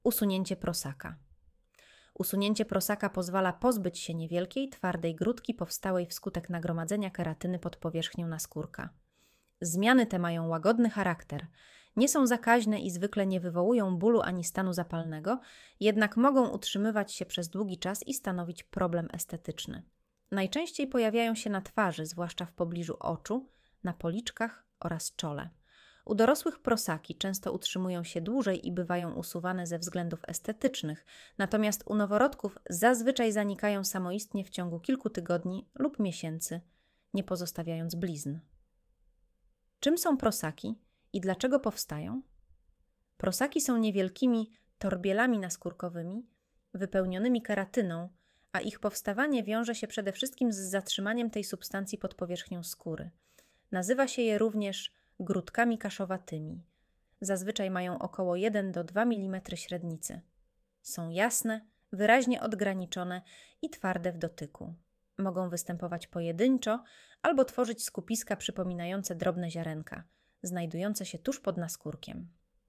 Usunięcie prosaka. Usunięcie prosaka pozwala pozbyć się niewielkiej, twardej grudki powstałej wskutek nagromadzenia keratyny pod powierzchnią naskórka. Zmiany te mają łagodny charakter, nie są zakaźne i zwykle nie wywołują bólu ani stanu zapalnego, jednak mogą utrzymywać się przez długi czas i stanowić problem estetyczny. Najczęściej pojawiają się na twarzy, zwłaszcza w pobliżu oczu, na policzkach oraz czole. U dorosłych prosaki często utrzymują się dłużej i bywają usuwane ze względów estetycznych, natomiast u noworodków zazwyczaj zanikają samoistnie w ciągu kilku tygodni lub miesięcy, nie pozostawiając blizn. Czym są prosaki i dlaczego powstają? Prosaki są niewielkimi torbielami naskórkowymi wypełnionymi keratyną, a ich powstawanie wiąże się przede wszystkim z zatrzymaniem tej substancji pod powierzchnią skóry. Nazywa się je również grudkami kaszowatymi. Zazwyczaj mają około 1 do 2 mm średnicy. Są jasne, wyraźnie odgraniczone i twarde w dotyku. Mogą występować pojedynczo albo tworzyć skupiska przypominające drobne ziarenka, znajdujące się tuż pod naskórkiem.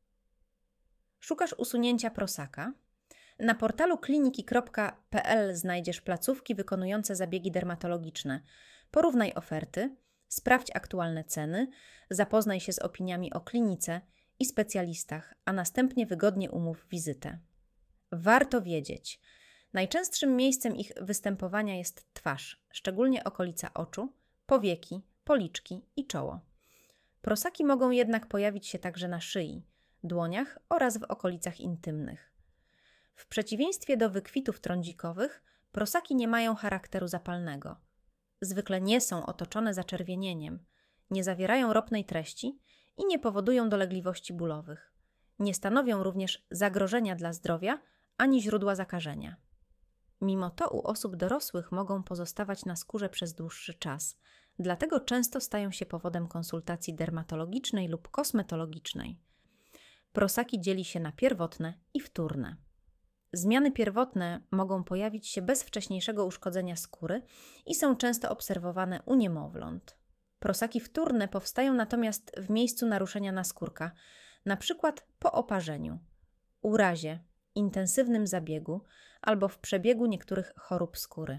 Szukasz usunięcia prosaka? Na portalu kliniki.pl znajdziesz placówki wykonujące zabiegi dermatologiczne. Porównaj oferty, sprawdź aktualne ceny, zapoznaj się z opiniami o klinice i specjalistach, a następnie wygodnie umów wizytę. Warto wiedzieć. Najczęstszym miejscem ich występowania jest twarz, szczególnie okolica oczu, powieki, policzki i czoło. Prosaki mogą jednak pojawić się także na szyi, dłoniach oraz w okolicach intymnych. W przeciwieństwie do wykwitów trądzikowych, prosaki nie mają charakteru zapalnego. Zwykle nie są otoczone zaczerwienieniem, nie zawierają ropnej treści i nie powodują dolegliwości bólowych. Nie stanowią również zagrożenia dla zdrowia ani źródła zakażenia. Mimo to u osób dorosłych mogą pozostawać na skórze przez dłuższy czas, dlatego często stają się powodem konsultacji dermatologicznej lub kosmetologicznej. Prosaki dzieli się na pierwotne i wtórne. Zmiany pierwotne mogą pojawić się bez wcześniejszego uszkodzenia skóry i są często obserwowane u niemowląt. Prosaki wtórne powstają natomiast w miejscu naruszenia naskórka, np. po oparzeniu, urazie, intensywnym zabiegu albo w przebiegu niektórych chorób skóry.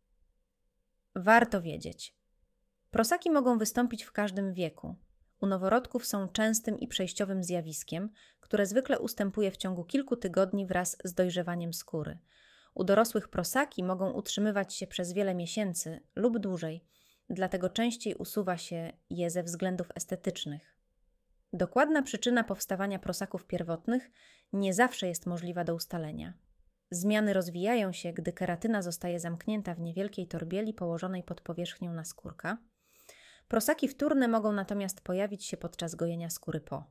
Warto wiedzieć. Prosaki mogą wystąpić w każdym wieku. U noworodków są częstym i przejściowym zjawiskiem, które zwykle ustępuje w ciągu kilku tygodni wraz z dojrzewaniem skóry. U dorosłych prosaki mogą utrzymywać się przez wiele miesięcy lub dłużej, dlatego częściej usuwa się je ze względów estetycznych. Dokładna przyczyna powstawania prosaków pierwotnych nie zawsze jest możliwa do ustalenia. Zmiany rozwijają się, gdy keratyna zostaje zamknięta w niewielkiej torbieli położonej pod powierzchnią naskórka. Prosaki wtórne mogą natomiast pojawić się podczas gojenia skóry po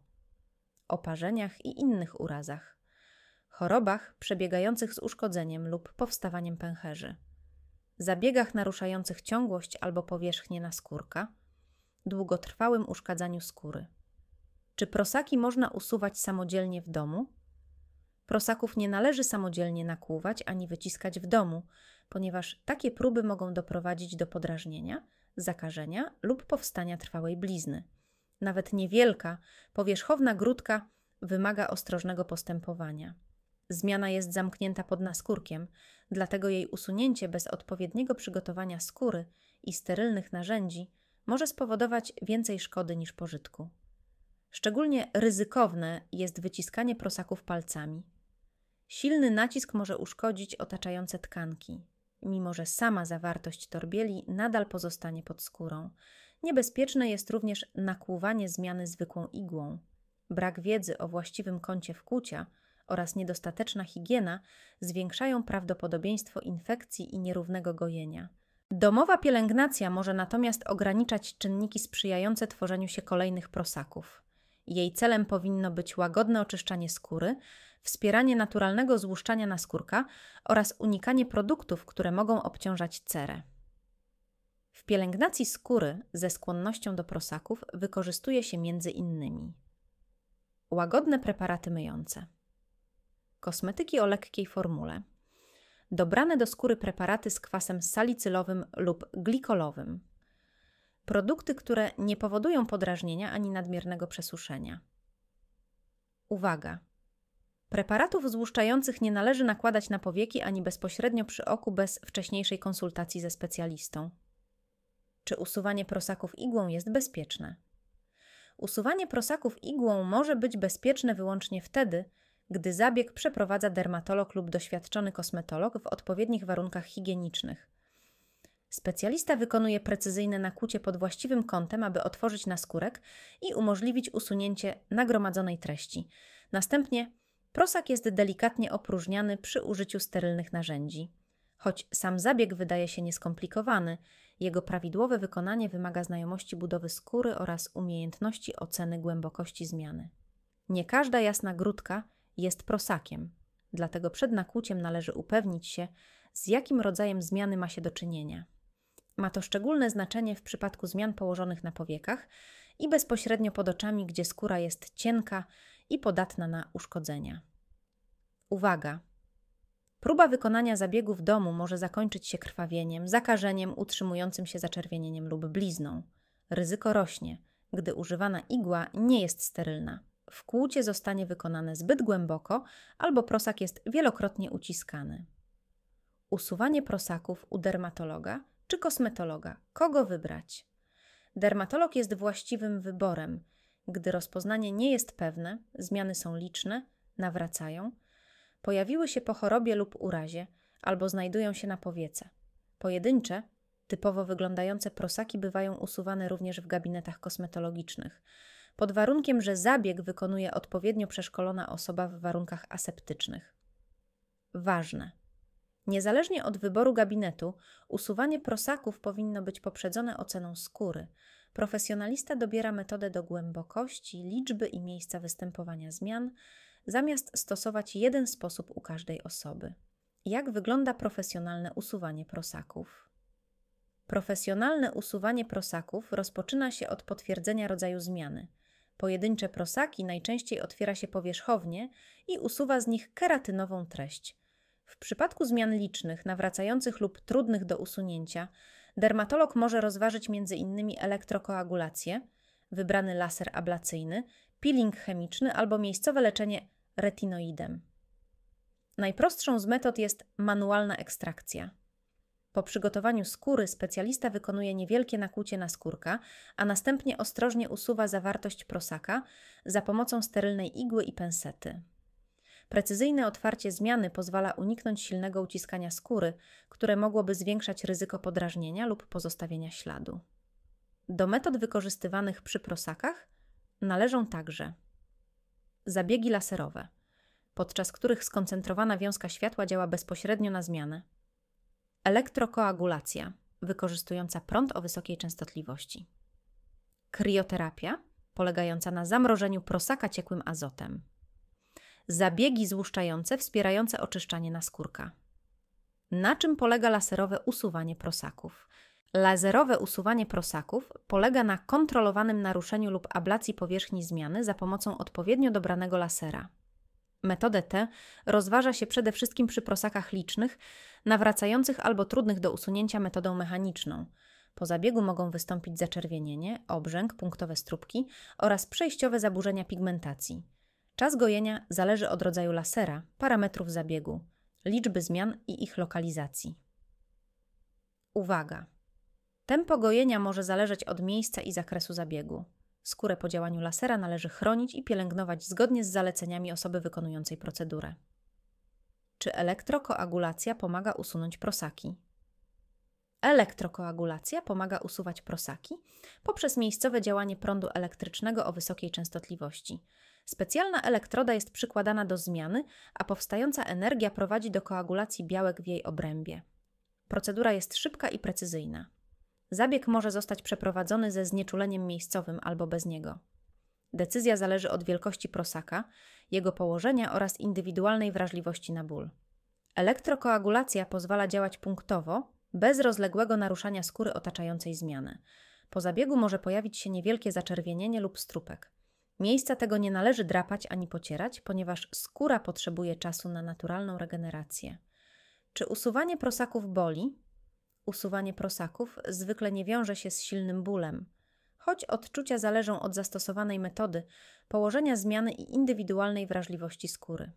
oparzeniach i innych urazach, chorobach przebiegających z uszkodzeniem lub powstawaniem pęcherzy, zabiegach naruszających ciągłość albo powierzchnię naskórka, długotrwałym uszkadzaniu skóry. Czy prosaki można usuwać samodzielnie w domu? Prosaków nie należy samodzielnie nakłuwać ani wyciskać w domu, ponieważ takie próby mogą doprowadzić do podrażnienia, zakażenia lub powstania trwałej blizny. Nawet niewielka, powierzchowna grudka wymaga ostrożnego postępowania. Zmiana jest zamknięta pod naskórkiem, dlatego jej usunięcie bez odpowiedniego przygotowania skóry i sterylnych narzędzi może spowodować więcej szkody niż pożytku. Szczególnie ryzykowne jest wyciskanie prosaków palcami. Silny nacisk może uszkodzić otaczające tkanki, mimo że sama zawartość torbieli nadal pozostanie pod skórą. Niebezpieczne jest również nakłuwanie zmiany zwykłą igłą. Brak wiedzy o właściwym kącie wkłucia oraz niedostateczna higiena zwiększają prawdopodobieństwo infekcji i nierównego gojenia. Domowa pielęgnacja może natomiast ograniczać czynniki sprzyjające tworzeniu się kolejnych prosaków. Jej celem powinno być łagodne oczyszczanie skóry, wspieranie naturalnego złuszczania naskórka oraz unikanie produktów, które mogą obciążać cerę. W pielęgnacji skóry ze skłonnością do prosaków wykorzystuje się m.in. łagodne preparaty myjące, kosmetyki o lekkiej formule, dobrane do skóry preparaty z kwasem salicylowym lub glikolowym, produkty, które nie powodują podrażnienia ani nadmiernego przesuszenia. Uwaga! Preparatów złuszczających nie należy nakładać na powieki ani bezpośrednio przy oku bez wcześniejszej konsultacji ze specjalistą. Czy usuwanie prosaków igłą jest bezpieczne? Usuwanie prosaków igłą może być bezpieczne wyłącznie wtedy, gdy zabieg przeprowadza dermatolog lub doświadczony kosmetolog w odpowiednich warunkach higienicznych. Specjalista wykonuje precyzyjne nakłucie pod właściwym kątem, aby otworzyć naskórek i umożliwić usunięcie nagromadzonej treści. Następnie prosak jest delikatnie opróżniany przy użyciu sterylnych narzędzi. Choć sam zabieg wydaje się nieskomplikowany, jego prawidłowe wykonanie wymaga znajomości budowy skóry oraz umiejętności oceny głębokości zmiany. Nie każda jasna grudka jest prosakiem, dlatego przed nakłuciem należy upewnić się, z jakim rodzajem zmiany ma się do czynienia. Ma to szczególne znaczenie w przypadku zmian położonych na powiekach i bezpośrednio pod oczami, gdzie skóra jest cienka i podatna na uszkodzenia. Uwaga! Próba wykonania zabiegu w domu może zakończyć się krwawieniem, zakażeniem utrzymującym się zaczerwienieniem lub blizną. Ryzyko rośnie, gdy używana igła nie jest sterylna. Wkłucie zostanie wykonane zbyt głęboko albo prosak jest wielokrotnie uciskany. Usuwanie prosaków u dermatologa czy kosmetologa. Kogo wybrać? Dermatolog jest właściwym wyborem, gdy rozpoznanie nie jest pewne, zmiany są liczne, nawracają, pojawiły się po chorobie lub urazie albo znajdują się na powiece. Pojedyncze, typowo wyglądające prosaki bywają usuwane również w gabinetach kosmetologicznych, pod warunkiem, że zabieg wykonuje odpowiednio przeszkolona osoba w warunkach aseptycznych. Ważne! Niezależnie od wyboru gabinetu, usuwanie prosaków powinno być poprzedzone oceną skóry. Profesjonalista dobiera metodę do głębokości, liczby i miejsca występowania zmian, zamiast stosować jeden sposób u każdej osoby. Jak wygląda profesjonalne usuwanie prosaków? Profesjonalne usuwanie prosaków rozpoczyna się od potwierdzenia rodzaju zmiany. Pojedyncze prosaki najczęściej otwiera się powierzchownie i usuwa z nich keratynową treść. W przypadku zmian licznych, nawracających lub trudnych do usunięcia, dermatolog może rozważyć m.in. elektrokoagulację, wybrany laser ablacyjny, peeling chemiczny albo miejscowe leczenie retinoidem. Najprostszą z metod jest manualna ekstrakcja. Po przygotowaniu skóry specjalista wykonuje niewielkie nakłucie naskórka, a następnie ostrożnie usuwa zawartość prosaka za pomocą sterylnej igły i pensety. Precyzyjne otwarcie zmiany pozwala uniknąć silnego uciskania skóry, które mogłoby zwiększać ryzyko podrażnienia lub pozostawienia śladu. Do metod wykorzystywanych przy prosakach należą także zabiegi laserowe, podczas których skoncentrowana wiązka światła działa bezpośrednio na zmianę. Elektrokoagulacja, wykorzystująca prąd o wysokiej częstotliwości. Krioterapia, polegająca na zamrożeniu prosaka ciekłym azotem. Zabiegi złuszczające wspierające oczyszczanie naskórka. Na czym polega laserowe usuwanie prosaków? Laserowe usuwanie prosaków polega na kontrolowanym naruszeniu lub ablacji powierzchni zmiany za pomocą odpowiednio dobranego lasera. Metodę tę rozważa się przede wszystkim przy prosakach licznych, nawracających albo trudnych do usunięcia metodą mechaniczną. Po zabiegu mogą wystąpić zaczerwienienie, obrzęk, punktowe stróbki oraz przejściowe zaburzenia pigmentacji. Czas gojenia zależy od rodzaju lasera, parametrów zabiegu, liczby zmian i ich lokalizacji. Uwaga! Tempo gojenia może zależeć od miejsca i zakresu zabiegu. Skórę po działaniu lasera należy chronić i pielęgnować zgodnie z zaleceniami osoby wykonującej procedurę. Czy elektrokoagulacja pomaga usunąć prosaki? Elektrokoagulacja pomaga usuwać prosaki poprzez miejscowe działanie prądu elektrycznego o wysokiej częstotliwości. Specjalna elektroda jest przykładana do zmiany, a powstająca energia prowadzi do koagulacji białek w jej obrębie. Procedura jest szybka i precyzyjna. Zabieg może zostać przeprowadzony ze znieczuleniem miejscowym albo bez niego. Decyzja zależy od wielkości prosaka, jego położenia oraz indywidualnej wrażliwości na ból. Elektrokoagulacja pozwala działać punktowo, bez rozległego naruszania skóry otaczającej zmianę. Po zabiegu może pojawić się niewielkie zaczerwienienie lub strupek. Miejsca tego nie należy drapać ani pocierać, ponieważ skóra potrzebuje czasu na naturalną regenerację. Czy usuwanie prosaków boli? Usuwanie prosaków zwykle nie wiąże się z silnym bólem. Choć odczucia zależą od zastosowanej metody, położenia zmiany i indywidualnej wrażliwości skóry.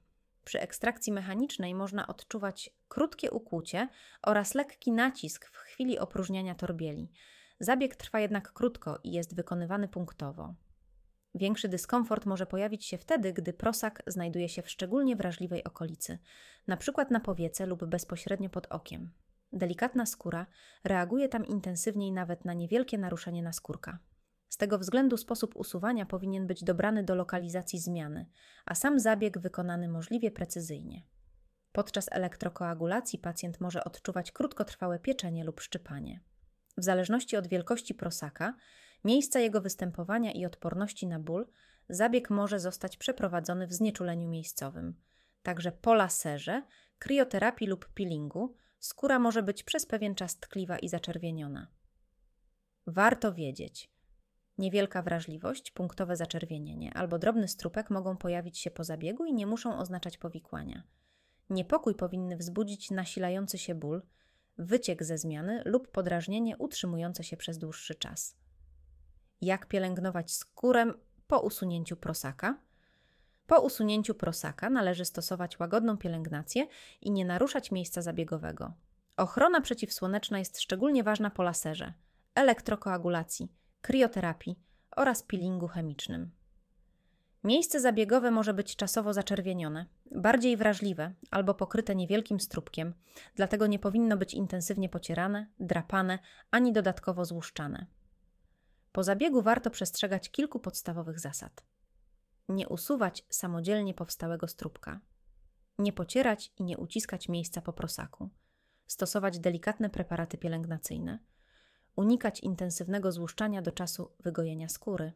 Przy ekstrakcji mechanicznej można odczuwać krótkie ukłucie oraz lekki nacisk w chwili opróżniania torbieli. Zabieg trwa jednak krótko i jest wykonywany punktowo. Większy dyskomfort może pojawić się wtedy, gdy prosak znajduje się w szczególnie wrażliwej okolicy, np. na powiece lub bezpośrednio pod okiem. Delikatna skóra reaguje tam intensywniej nawet na niewielkie naruszenie naskórka. Z tego względu sposób usuwania powinien być dobrany do lokalizacji zmiany, a sam zabieg wykonany możliwie precyzyjnie. Podczas elektrokoagulacji pacjent może odczuwać krótkotrwałe pieczenie lub szczypanie. W zależności od wielkości prosaka, miejsca jego występowania i odporności na ból, zabieg może zostać przeprowadzony w znieczuleniu miejscowym. Także po laserze, krioterapii lub peelingu skóra może być przez pewien czas tkliwa i zaczerwieniona. Warto wiedzieć: niewielka wrażliwość, punktowe zaczerwienienie albo drobny strupek mogą pojawić się po zabiegu i nie muszą oznaczać powikłania. Niepokój powinny wzbudzić nasilający się ból, wyciek ze zmiany lub podrażnienie utrzymujące się przez dłuższy czas. Jak pielęgnować skórę po usunięciu prosaka? Po usunięciu prosaka należy stosować łagodną pielęgnację i nie naruszać miejsca zabiegowego. Ochrona przeciwsłoneczna jest szczególnie ważna po laserze, elektrokoagulacji, krioterapii oraz peelingu chemicznym. Miejsce zabiegowe może być czasowo zaczerwienione, bardziej wrażliwe albo pokryte niewielkim strupkiem, dlatego nie powinno być intensywnie pocierane, drapane ani dodatkowo złuszczane. Po zabiegu warto przestrzegać kilku podstawowych zasad. Nie usuwać samodzielnie powstałego strupka. Nie pocierać i nie uciskać miejsca po prosaku. Stosować delikatne preparaty pielęgnacyjne. Unikać intensywnego złuszczania do czasu wygojenia skóry.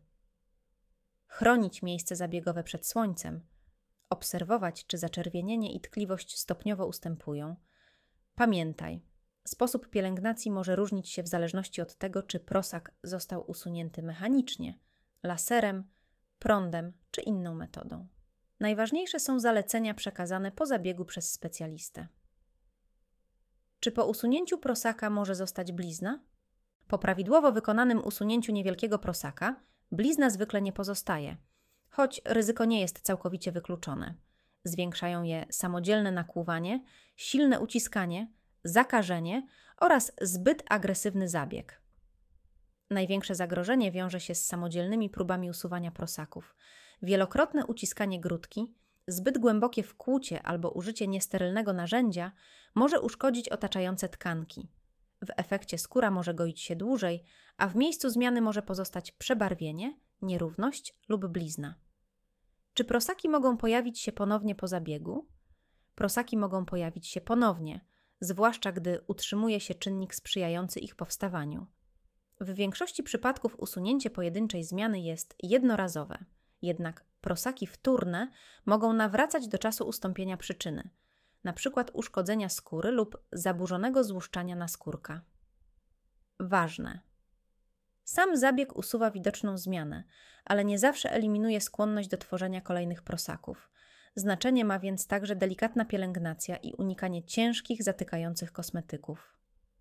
Chronić miejsce zabiegowe przed słońcem. Obserwować, czy zaczerwienienie i tkliwość stopniowo ustępują. Pamiętaj, sposób pielęgnacji może różnić się w zależności od tego, czy prosak został usunięty mechanicznie, laserem, prądem czy inną metodą. Najważniejsze są zalecenia przekazane po zabiegu przez specjalistę. Czy po usunięciu prosaka może zostać blizna? Po prawidłowo wykonanym usunięciu niewielkiego prosaka blizna zwykle nie pozostaje, choć ryzyko nie jest całkowicie wykluczone. Zwiększają je samodzielne nakłuwanie, silne uciskanie, zakażenie oraz zbyt agresywny zabieg. Największe zagrożenie wiąże się z samodzielnymi próbami usuwania prosaków. Wielokrotne uciskanie grudki, zbyt głębokie wkłucie albo użycie niesterylnego narzędzia może uszkodzić otaczające tkanki. W efekcie skóra może goić się dłużej, a w miejscu zmiany może pozostać przebarwienie, nierówność lub blizna. Czy prosaki mogą pojawić się ponownie po zabiegu? Prosaki mogą pojawić się ponownie, zwłaszcza gdy utrzymuje się czynnik sprzyjający ich powstawaniu. W większości przypadków usunięcie pojedynczej zmiany jest jednorazowe, jednak prosaki wtórne mogą nawracać do czasu ustąpienia przyczyny, np. uszkodzenia skóry lub zaburzonego złuszczania naskórka. Ważne. Sam zabieg usuwa widoczną zmianę, ale nie zawsze eliminuje skłonność do tworzenia kolejnych prosaków. Znaczenie ma więc także delikatna pielęgnacja i unikanie ciężkich, zatykających kosmetyków.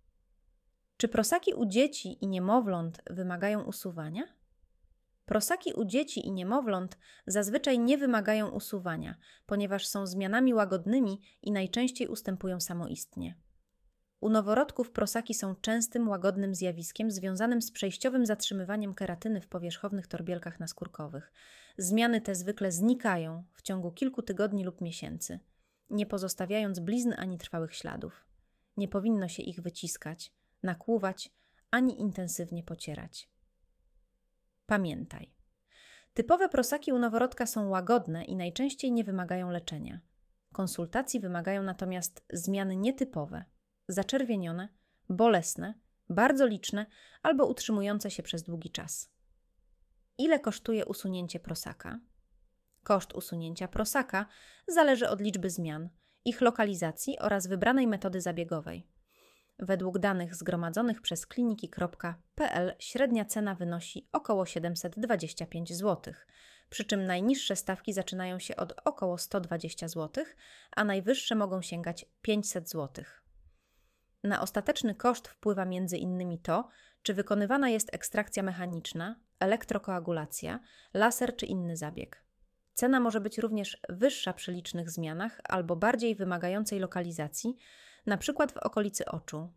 Czy prosaki u dzieci i niemowląt wymagają usuwania? Prosaki u dzieci i niemowląt zazwyczaj nie wymagają usuwania, ponieważ są zmianami łagodnymi i najczęściej ustępują samoistnie. U noworodków prosaki są częstym, łagodnym zjawiskiem związanym z przejściowym zatrzymywaniem keratyny w powierzchownych torbielkach naskórkowych. Zmiany te zwykle znikają w ciągu kilku tygodni lub miesięcy, nie pozostawiając blizn ani trwałych śladów. Nie powinno się ich wyciskać, nakłuwać ani intensywnie pocierać. Pamiętaj, typowe prosaki u noworodka są łagodne i najczęściej nie wymagają leczenia. Konsultacji wymagają natomiast zmiany nietypowe, zaczerwienione, bolesne, bardzo liczne albo utrzymujące się przez długi czas. Ile kosztuje usunięcie prosaka? Koszt usunięcia prosaka zależy od liczby zmian, ich lokalizacji oraz wybranej metody zabiegowej. Według danych zgromadzonych przez kliniki.pl średnia cena wynosi około 725 zł, przy czym najniższe stawki zaczynają się od około 120 zł, a najwyższe mogą sięgać 500 zł. Na ostateczny koszt wpływa m.in. to, czy wykonywana jest ekstrakcja mechaniczna, elektrokoagulacja, laser czy inny zabieg. Cena może być również wyższa przy licznych zmianach albo bardziej wymagającej lokalizacji, np. w okolicy oczu.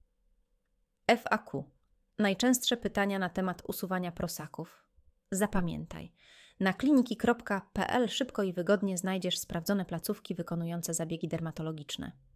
FAQ. Najczęstsze pytania na temat usuwania prosaków. Zapamiętaj. Na kliniki.pl szybko i wygodnie znajdziesz sprawdzone placówki wykonujące zabiegi dermatologiczne.